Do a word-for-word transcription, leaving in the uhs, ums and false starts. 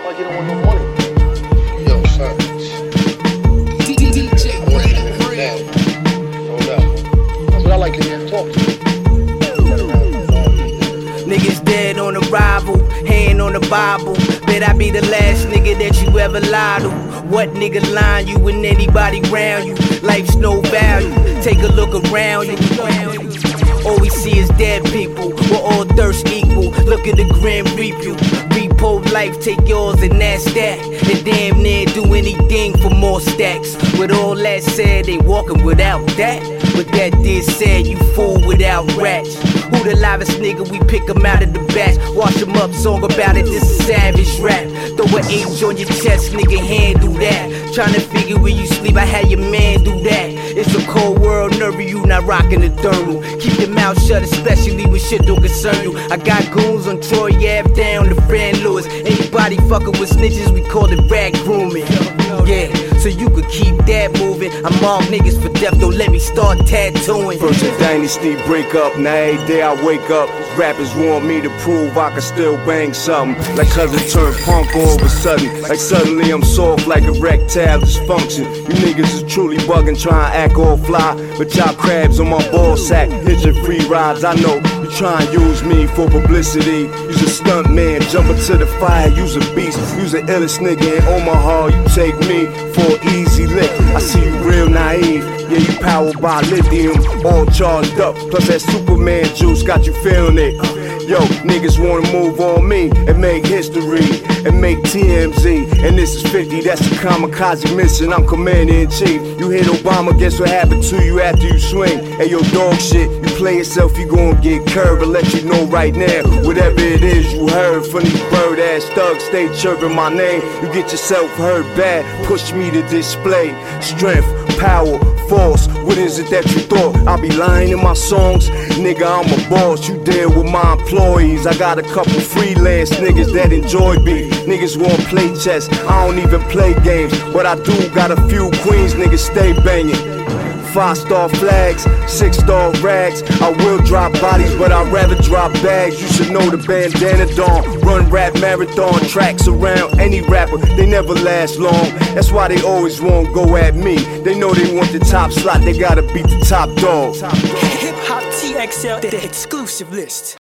like you don't want no money. Yo, son. D J I want you to down. Hold up. That's what I like to hear. Talk to you. Niggas dead on arrival, hand on the Bible. Bet I be the last nigga that you ever lied to. What nigga lying you when anybody round you? Life's no value, take a look around you. All we see is dead people, we're all thirst equal. Look at the grim reap you. Repo life, take yours and that's that. And damn near do anything for more stacks. With all that said, they walking without that. With that this said, you fool without rats. Who the livest nigga, we pick him out of the batch. Wash him up, song about it, this is savage rap. Throw an H on your chest, nigga, handle that. Tryna figure where you sleep, I had your man do that. It's a cold world, nervy, you not rocking the thermal. Keep your mouth shut, especially when shit don't concern you. I got goons on Troy Ave down to Fran Lewis. Anybody fucking with snitches, we call it rag grooming. Yeah, so you could keep that moving. I mark niggas for death, don't let me start tattooing. First a dynasty break up, now every day I wake up. Rappers want me to prove I can still bang something. Like cousin turned punk all of a sudden. Like suddenly I'm soft like erectile dysfunction. You niggas is truly bugging, trying to act all fly. But y'all crabs on my ball sack, hitching free rides. I know you try and use me for publicity. You's a stunt man, jump into the fire, you's a beast. You's the illest nigga in Omaha, you take me for an easy lick. I see you real naive, yeah, you powered by lithium, all charged up. Plus that Superman juice got you feeling it. Yo, niggas wanna move on me and make history and make T M Z. And this is fifty, that's a kamikaze mission, I'm commander in chief. You hit Obama, guess what happened to you after you swing? Hey yo, dog shit, you play yourself, you gon' get curved. I'll let you know right now, whatever it is you heard from these bird ass thugs, stay chirping my name. You get yourself heard bad, push me to display strength, power, force. What is it that you thought? I'll be lying in my songs? Nigga, I'm a boss, you deal with my employees. I got a couple freelance niggas that enjoy beef. Niggas won't play chess, I don't even play games. But I do got a few queens, niggas stay banging. Five star flags, six star rags. I will drop bodies, but I'd rather drop bags. You should know the bandana dawn. Run rap marathon tracks around any rapper, they never last long. That's why they always won't go at me. They know they want the top slot, they gotta beat the top dog. Hip Hop T X L, the exclusive list.